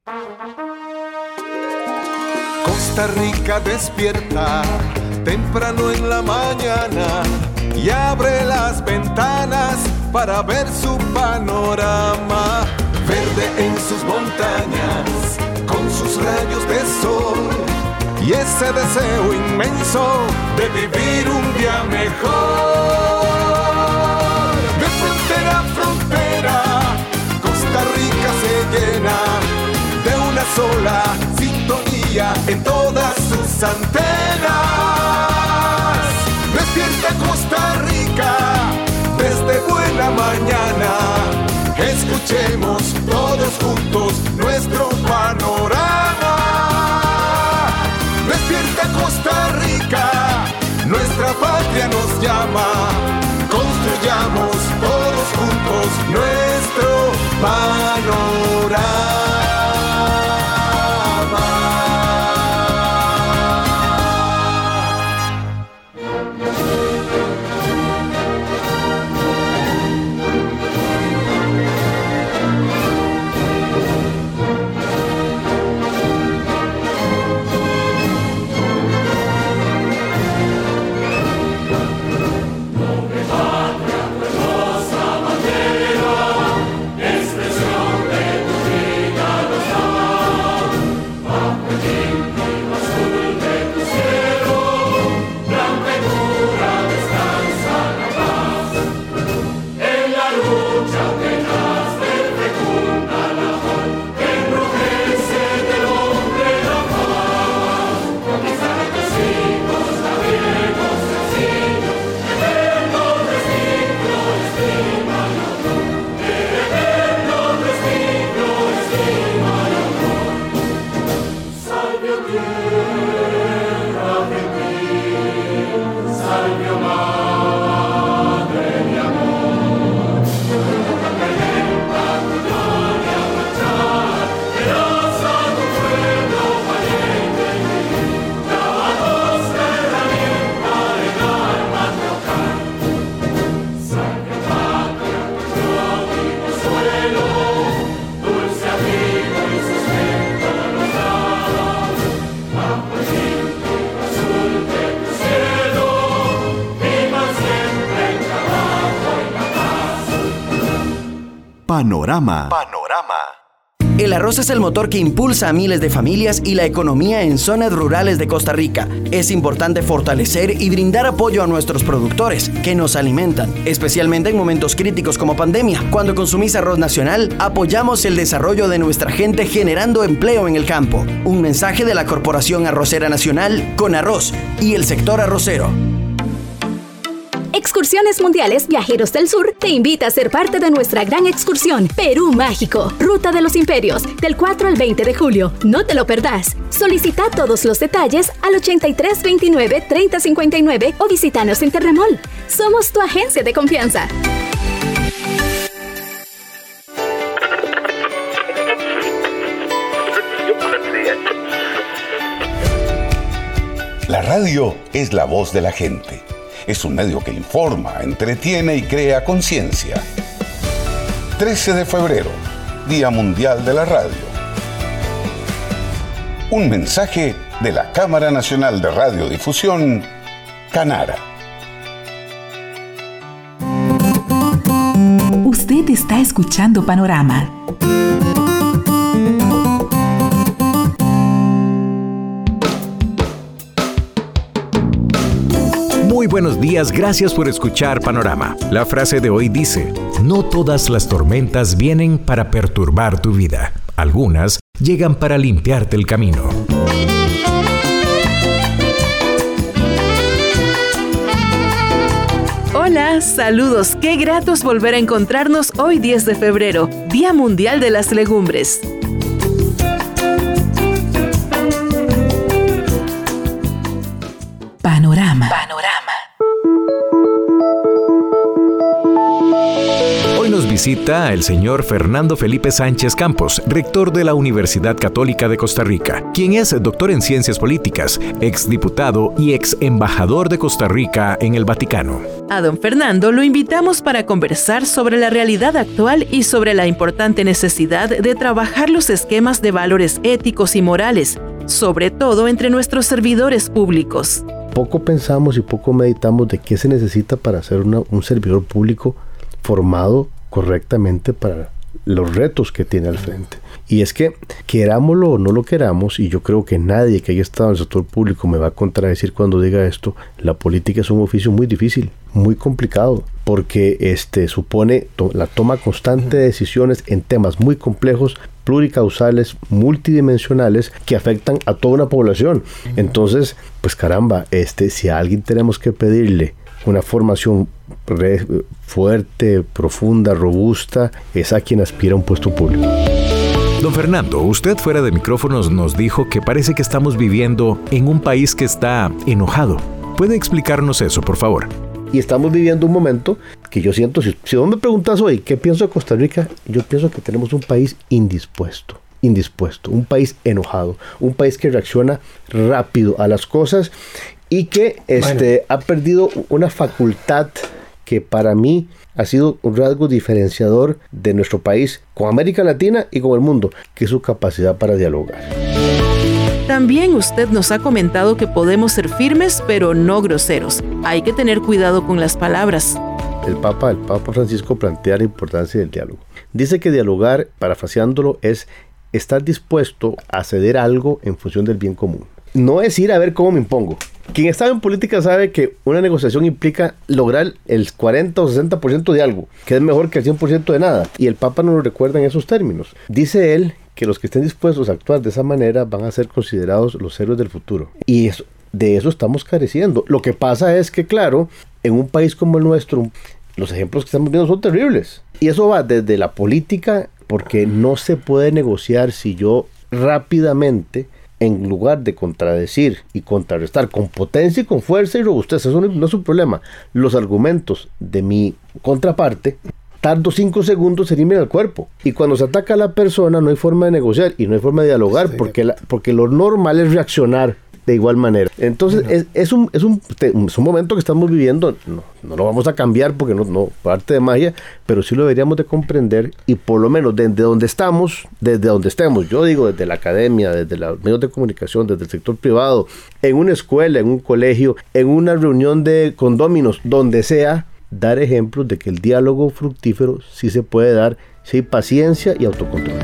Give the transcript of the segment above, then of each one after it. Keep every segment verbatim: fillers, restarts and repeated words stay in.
Costa Rica despierta temprano en la mañana y abre las ventanas para ver su panorama. Verde en sus montañas, con sus rayos de sol y ese deseo inmenso de vivir un día mejor. De frontera a frontera, Costa Rica se llena de una sola sintonía en todas sus antenas. Despierta Costa Rica desde buena mañana. Escuchemos todos juntos nuestro panorama. Despierta Costa Rica, nuestra patria nos llama. Construyamos todos juntos nuestro panorama. Panorama. Panorama. El arroz es el motor que impulsa a miles de familias y la economía en zonas rurales de Costa Rica. Es importante fortalecer y brindar apoyo a nuestros productores, que nos alimentan, especialmente en momentos críticos como pandemia. Cuando consumís arroz nacional, apoyamos el desarrollo de nuestra gente generando empleo en el campo. Un mensaje de la Corporación Arrocera Nacional, Conarroz y el sector arrocero. Excursiones Mundiales Viajeros del Sur te invita a ser parte de nuestra gran excursión Perú Mágico, Ruta de los Imperios, del cuatro al veinte de julio. No te lo perdás. Solicita todos los detalles al ochenta y tres veintinueve treinta cincuenta y nueve o visítanos en Terremol. Somos tu agencia de confianza. La radio es la voz de la gente. Es un medio que informa, entretiene y crea conciencia. trece de febrero, Día Mundial de la Radio. Un mensaje de la Cámara Nacional de Radiodifusión, Canara. Usted está escuchando Panorama. Muy buenos días, gracias por escuchar Panorama. La frase de hoy dice: no todas las tormentas vienen para perturbar tu vida. Algunas llegan para limpiarte el camino. Hola, saludos. Qué gratos volver a encontrarnos hoy diez de febrero, Día Mundial de las Legumbres. Panorama. Hoy nos visita el señor Fernando Felipe Sánchez Campos, rector de la Universidad Católica de Costa Rica, quien es doctor en Ciencias Políticas, exdiputado y ex embajador de Costa Rica en el Vaticano. A don Fernando lo invitamos para conversar sobre la realidad actual y sobre la importante necesidad de trabajar los esquemas de valores éticos y morales, sobre todo entre nuestros servidores públicos. Poco pensamos y poco meditamos de qué se necesita para ser una, un servidor público formado correctamente para los retos que tiene al frente. Y es que, querámoslo o no lo queramos, y yo creo que nadie que haya estado en el sector público me va a contradecir cuando diga esto, la política es un oficio muy difícil, muy complicado, porque este, supone to- la toma constante de decisiones en temas muy complejos, pluricausales, multidimensionales, que afectan a toda una población. Entonces, pues caramba, este, si a alguien tenemos que pedirle una formación re- fuerte, profunda, robusta, es a quien aspira a un puesto público. Don Fernando, usted fuera de micrófonos nos dijo que parece que estamos viviendo en un país que está enojado. ¿Puede explicarnos eso, por favor? Y estamos viviendo un momento que yo siento, si, si vos me preguntas hoy qué pienso de Costa Rica, yo pienso que tenemos un país indispuesto, indispuesto, un país enojado, un país que reacciona rápido a las cosas y que este, bueno. ha perdido una facultad que para mí ha sido un rasgo diferenciador de nuestro país con América Latina y con el mundo, que es su capacidad para dialogar. También usted nos ha comentado que podemos ser firmes pero no groseros. Hay que tener cuidado con las palabras. El Papa, el Papa Francisco plantea la importancia del diálogo. Dice que dialogar, parafraseándolo, es estar dispuesto a ceder algo en función del bien común. No es ir a ver cómo me impongo. Quien está en política sabe que una negociación implica lograr el cuarenta o sesenta por ciento de algo, que es mejor que el cien por ciento de nada. Y el Papa nos lo recuerda en esos términos. Dice él que los que estén dispuestos a actuar de esa manera van a ser considerados los héroes del futuro. Y eso, de eso estamos careciendo. Lo que pasa es que, claro, en un país como el nuestro, los ejemplos que estamos viendo son terribles. Y eso va desde la política, porque no se puede negociar si yo rápidamente, en lugar de contradecir y contrarrestar con potencia y con fuerza y robustez, eso no, no es un problema, los argumentos de mi contraparte, tardo cinco segundos en irme al cuerpo. Y cuando se ataca a la persona no hay forma de negociar y no hay forma de dialogar, sí, porque, la, porque lo normal es reaccionar de igual manera. Entonces bueno. es, es, un, es, un, es un momento que estamos viviendo, no, no lo vamos a cambiar porque no, no parte de magia, pero sí lo deberíamos de comprender y por lo menos desde donde estamos, desde donde estemos, yo digo desde la academia, desde los medios de comunicación, desde el sector privado, en una escuela, en un colegio, en una reunión de condóminos, donde sea, dar ejemplos de que el diálogo fructífero sí se puede dar si hay paciencia y autocontrol.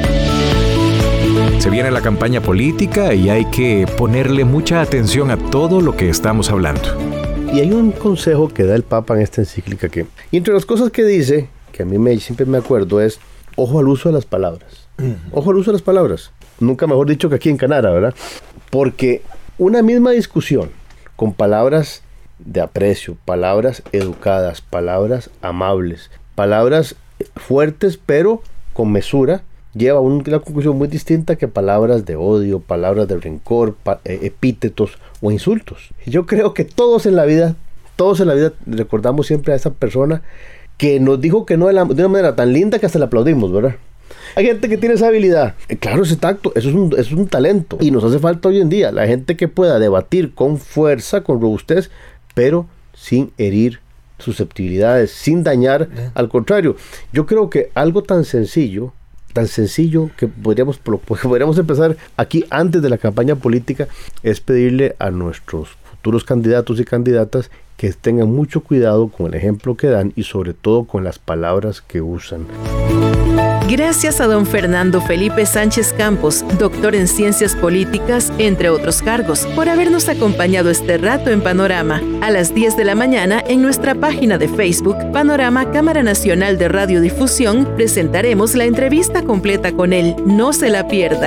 Se viene la campaña política y hay que ponerle mucha atención a todo lo que estamos hablando. Y hay un consejo que da el Papa en esta encíclica que, y entre las cosas que dice, que a mí me, siempre me acuerdo, es ojo al uso de las palabras. Uh-huh. Ojo al uso de las palabras. Nunca mejor dicho que aquí en Canara, ¿verdad? Porque una misma discusión con palabras de aprecio, palabras educadas, palabras amables, palabras fuertes pero con mesura, lleva a una conclusión muy distinta que palabras de odio, palabras de rencor, pa, eh, epítetos o insultos. Yo creo que todos en la vida, todos en la vida recordamos siempre a esa persona que nos dijo que no de, la, de una manera tan linda que hasta le aplaudimos, ¿verdad? Hay gente que tiene esa habilidad. Eh, claro, ese tacto, eso es, un, eso es un talento y nos hace falta hoy en día. La gente que pueda debatir con fuerza, con robustez, pero sin herir susceptibilidades, sin dañar, yeah. Al contrario. Yo creo que algo tan sencillo, tan sencillo que podríamos, podríamos empezar aquí antes de la campaña política, es pedirle a nuestros futuros candidatos y candidatas que tengan mucho cuidado con el ejemplo que dan y sobre todo con las palabras que usan. Gracias a don Fernando Felipe Sánchez Campos, doctor en Ciencias Políticas, entre otros cargos, por habernos acompañado este rato en Panorama. A las diez de la mañana, en nuestra página de Facebook, Panorama Cámara Nacional de Radiodifusión, presentaremos la entrevista completa con él. No se la pierda.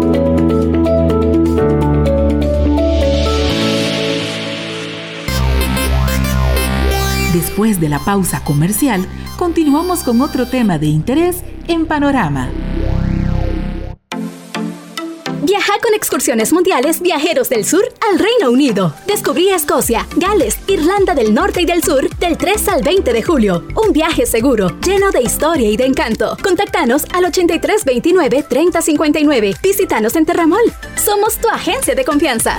Después de la pausa comercial, continuamos con otro tema de interés en Panorama. Viaja con Son excursiones mundiales Viajeros del Sur al Reino Unido. Descubrí Escocia, Gales, Irlanda del Norte y del Sur del tres al veinte de julio. Un viaje seguro, lleno de historia y de encanto. Contáctanos al ochenta y tres veintinueve treinta cincuenta y nueve. Visítanos en Terramol. Somos tu agencia de confianza.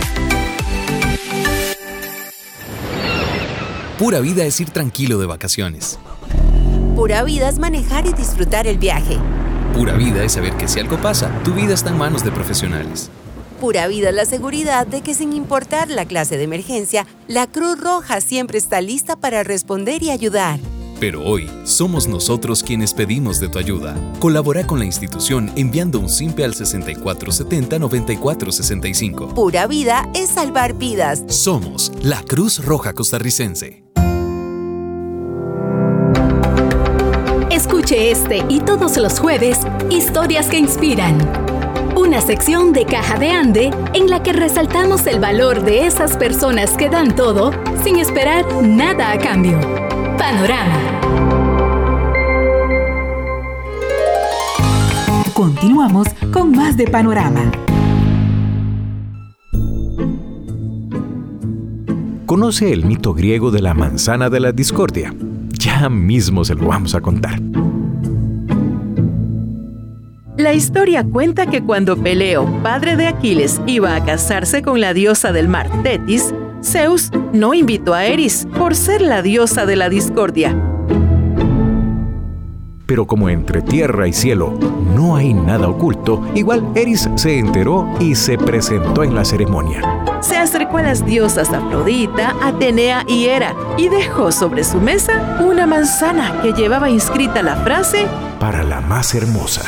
Pura vida es ir tranquilo de vacaciones. Pura vida es manejar y disfrutar el viaje. Pura vida es saber que si algo pasa, tu vida está en manos de profesionales. Pura vida es la seguridad de que sin importar la clase de emergencia, la Cruz Roja siempre está lista para responder y ayudar. Pero hoy, somos nosotros quienes pedimos de tu ayuda. Colabora con la institución enviando un simpe al sesenta y cuatro setenta noventa y cuatro sesenta y cinco. Pura vida es salvar vidas. Somos la Cruz Roja Costarricense. Escuche este y todos los jueves, Historias que Inspiran. Una sección de Caja de Ande en la que resaltamos el valor de esas personas que dan todo sin esperar nada a cambio. Panorama. Continuamos con más de Panorama. ¿Conoce el mito griego de la manzana de la discordia? Ya mismo se lo vamos a contar. La historia cuenta que cuando Peleo, padre de Aquiles, iba a casarse con la diosa del mar, Tetis, Zeus no invitó a Eris por ser la diosa de la discordia. Pero como entre tierra y cielo no hay nada oculto, igual Eris se enteró y se presentó en la ceremonia. Se acercó a las diosas Afrodita, Atenea y Hera y dejó sobre su mesa una manzana que llevaba inscrita la frase «Para la más hermosa».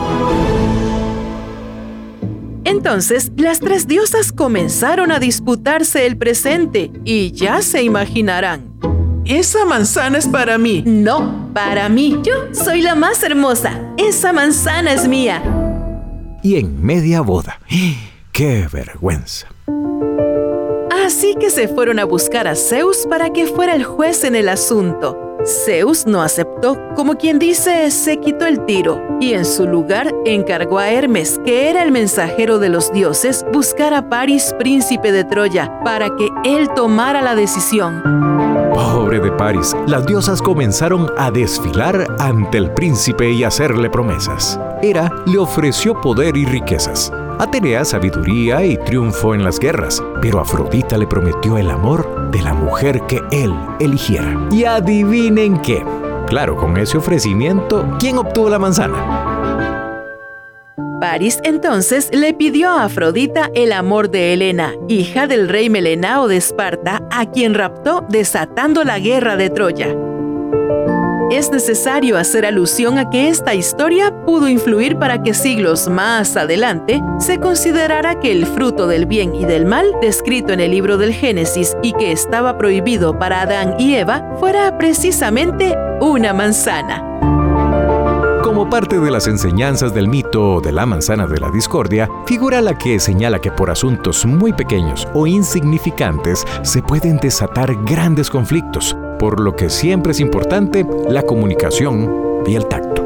Entonces, las tres diosas comenzaron a disputarse el presente y ya se imaginarán. ¡Esa manzana es para mí! No, para mí. Yo soy la más hermosa. Esa manzana es mía. Y en media boda. ¡Qué vergüenza! Así que se fueron a buscar a Zeus para que fuera el juez en el asunto. Zeus no aceptó, como quien dice, se quitó el tiro, y en su lugar encargó a Hermes, que era el mensajero de los dioses, buscar a Paris, príncipe de Troya, para que él tomara la decisión. Pobre de Paris, las diosas comenzaron a desfilar ante el príncipe y hacerle promesas. Hera le ofreció poder y riquezas. Atenea sabiduría y triunfo en las guerras, pero Afrodita le prometió el amor de la mujer que él eligiera. Y adivinen qué. Claro, con ese ofrecimiento, ¿quién obtuvo la manzana? Paris entonces le pidió a Afrodita el amor de Helena, hija del rey Melenao de Esparta, a quien raptó desatando la guerra de Troya. Es necesario hacer alusión a que esta historia pudo influir para que siglos más adelante se considerara que el fruto del bien y del mal, descrito en el libro del Génesis y que estaba prohibido para Adán y Eva, fuera precisamente una manzana. Como parte de las enseñanzas del mito de la manzana de la discordia, figura la que señala que por asuntos muy pequeños o insignificantes se pueden desatar grandes conflictos, por lo que siempre es importante la comunicación y el tacto.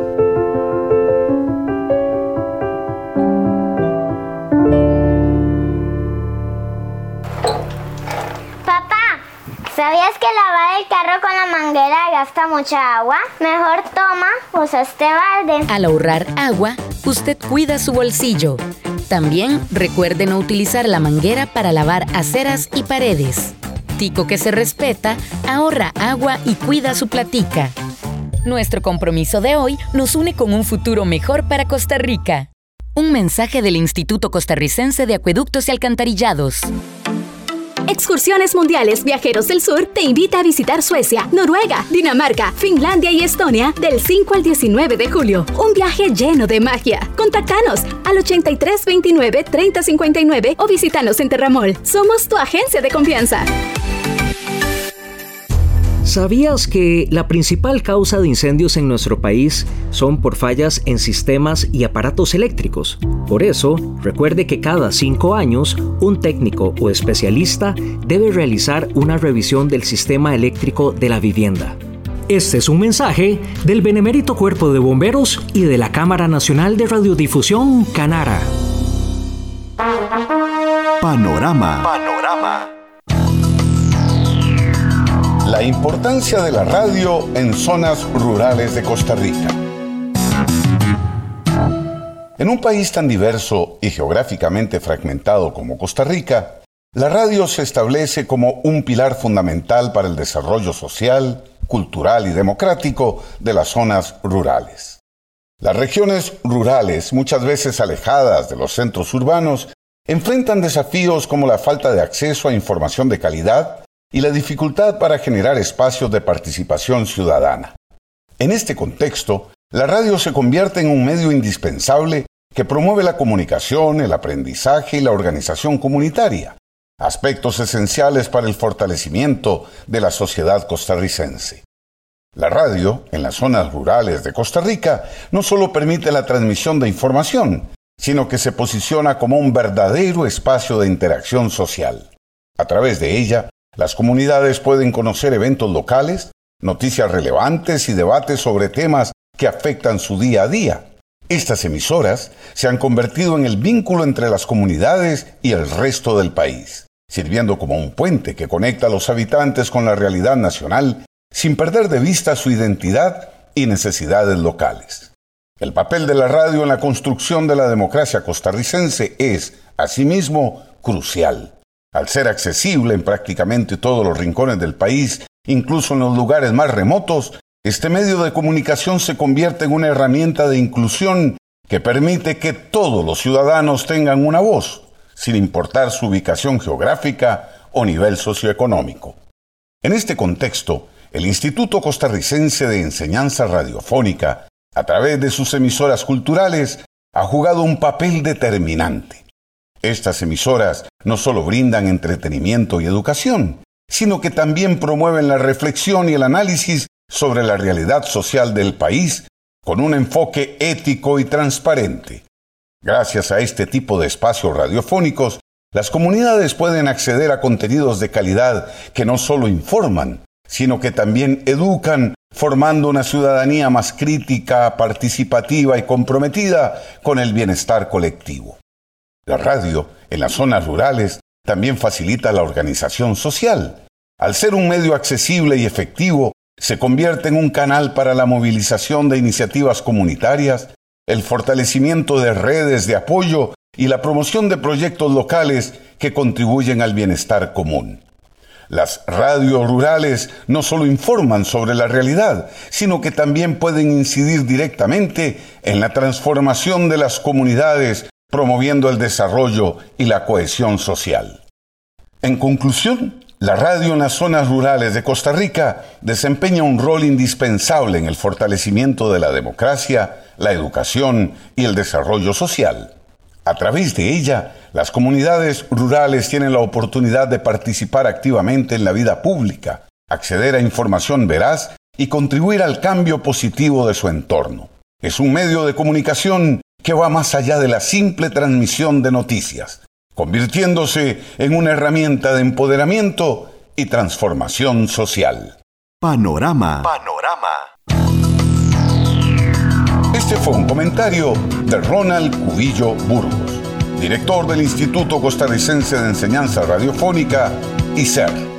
¿Sabías que lavar el carro con la manguera gasta mucha agua? Mejor toma, usa este balde. Al ahorrar agua, usted cuida su bolsillo. También recuerde no utilizar la manguera para lavar aceras y paredes. Tico que se respeta, ahorra agua y cuida su platica. Nuestro compromiso de hoy nos une con un futuro mejor para Costa Rica. Un mensaje del Instituto Costarricense de Acueductos y Alcantarillados. Excursiones Mundiales Viajeros del Sur te invita a visitar Suecia, Noruega, Dinamarca, Finlandia y Estonia del cinco al diecinueve de julio. Un viaje lleno de magia. Contáctanos al ochenta y tres veintinueve treinta cincuenta y nueve o visítanos en Terramol. Somos tu agencia de confianza. ¿Sabías que la principal causa de incendios en nuestro país son por fallas en sistemas y aparatos eléctricos? Por eso, recuerde que cada cinco años, un técnico o especialista debe realizar una revisión del sistema eléctrico de la vivienda. Este es un mensaje del Benemérito Cuerpo de Bomberos y de la Cámara Nacional de Radiodifusión, Canara. Panorama. Panorama. La importancia de la radio en zonas rurales de Costa Rica. En un país tan diverso y geográficamente fragmentado como Costa Rica, la radio se establece como un pilar fundamental para el desarrollo social, cultural y democrático de las zonas rurales. Las regiones rurales, muchas veces alejadas de los centros urbanos, enfrentan desafíos como la falta de acceso a información de calidad y la dificultad para generar espacios de participación ciudadana. En este contexto, la radio se convierte en un medio indispensable que promueve la comunicación, el aprendizaje y la organización comunitaria, aspectos esenciales para el fortalecimiento de la sociedad costarricense. La radio, en las zonas rurales de Costa Rica, no solo permite la transmisión de información, sino que se posiciona como un verdadero espacio de interacción social. A través de ella, las comunidades pueden conocer eventos locales, noticias relevantes y debates sobre temas que afectan su día a día. Estas emisoras se han convertido en el vínculo entre las comunidades y el resto del país, sirviendo como un puente que conecta a los habitantes con la realidad nacional sin perder de vista su identidad y necesidades locales. El papel de la radio en la construcción de la democracia costarricense es, asimismo, crucial. Al ser accesible en prácticamente todos los rincones del país, incluso en los lugares más remotos, este medio de comunicación se convierte en una herramienta de inclusión que permite que todos los ciudadanos tengan una voz, sin importar su ubicación geográfica o nivel socioeconómico. En este contexto, el Instituto Costarricense de Enseñanza Radiofónica, a través de sus emisoras culturales, ha jugado un papel determinante. Estas emisoras no solo brindan entretenimiento y educación, sino que también promueven la reflexión y el análisis sobre la realidad social del país con un enfoque ético y transparente. Gracias a este tipo de espacios radiofónicos, las comunidades pueden acceder a contenidos de calidad que no solo informan, sino que también educan, formando una ciudadanía más crítica, participativa y comprometida con el bienestar colectivo. La radio, en las zonas rurales, también facilita la organización social. Al ser un medio accesible y efectivo, se convierte en un canal para la movilización de iniciativas comunitarias, el fortalecimiento de redes de apoyo y la promoción de proyectos locales que contribuyen al bienestar común. Las radios rurales no solo informan sobre la realidad, sino que también pueden incidir directamente en la transformación de las comunidades, promoviendo el desarrollo y la cohesión social. En conclusión, la radio en las zonas rurales de Costa Rica desempeña un rol indispensable en el fortalecimiento de la democracia, la educación y el desarrollo social. A través de ella, las comunidades rurales tienen la oportunidad de participar activamente en la vida pública, acceder a información veraz y contribuir al cambio positivo de su entorno. Es un medio de comunicación que va más allá de la simple transmisión de noticias, convirtiéndose en una herramienta de empoderamiento y transformación social. Panorama. Panorama. Este fue un comentario de Ronald Cubillo Burgos, director del Instituto Costarricense de Enseñanza Radiofónica, I C E R.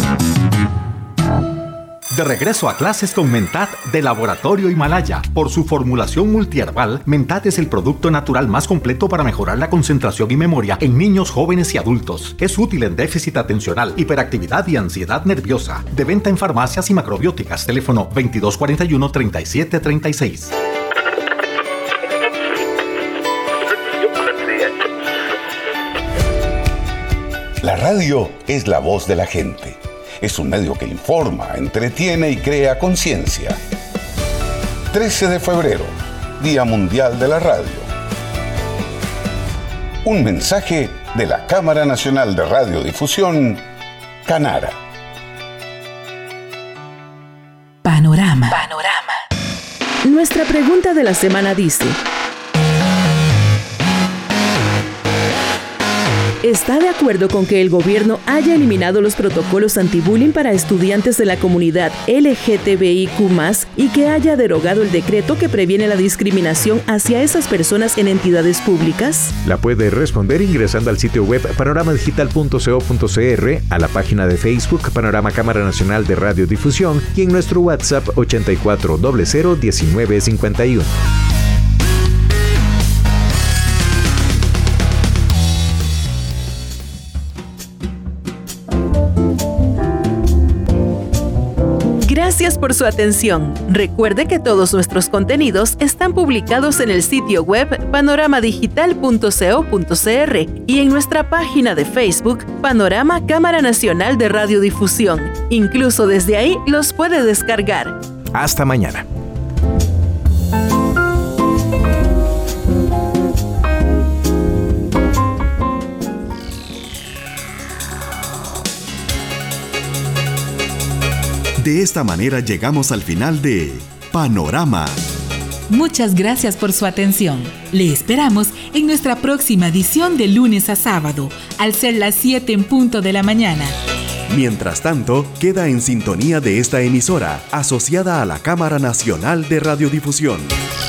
De regreso a clases con Mentat de Laboratorio Himalaya. Por su formulación multiherbal, Mentat es el producto natural más completo para mejorar la concentración y memoria en niños, jóvenes y adultos. Es útil en déficit atencional, hiperactividad y ansiedad nerviosa. De venta en farmacias y macrobióticas. Teléfono veintidós cuarenta y uno, treinta y siete treinta y seis. La radio es la voz de la gente. Es un medio que informa, entretiene y crea conciencia. trece de febrero, Día Mundial de la Radio. Un mensaje de la Cámara Nacional de Radiodifusión, Canara. Panorama. Panorama. Nuestra pregunta de la semana dice: ¿Está de acuerdo con que el gobierno haya eliminado los protocolos anti-bullying para estudiantes de la comunidad L G T B I Q más, y que haya derogado el decreto que previene la discriminación hacia esas personas en entidades públicas? La puede responder ingresando al sitio web panorama digital punto co punto cr, a la página de Facebook Panorama Cámara Nacional de Radiodifusión y en nuestro WhatsApp ochenta y cuatro cero cero diecinueve cincuenta y uno. Gracias por su atención. Recuerde que todos nuestros contenidos están publicados en el sitio web panorama digital punto co punto cr y en nuestra página de Facebook Panorama Cámara Nacional de Radiodifusión. Incluso desde ahí los puede descargar. Hasta mañana. De esta manera llegamos al final de Panorama. Muchas gracias por su atención. Le esperamos en nuestra próxima edición de lunes a sábado, al ser las siete en punto de la mañana. Mientras tanto, queda en sintonía de esta emisora, asociada a la Cámara Nacional de Radiodifusión.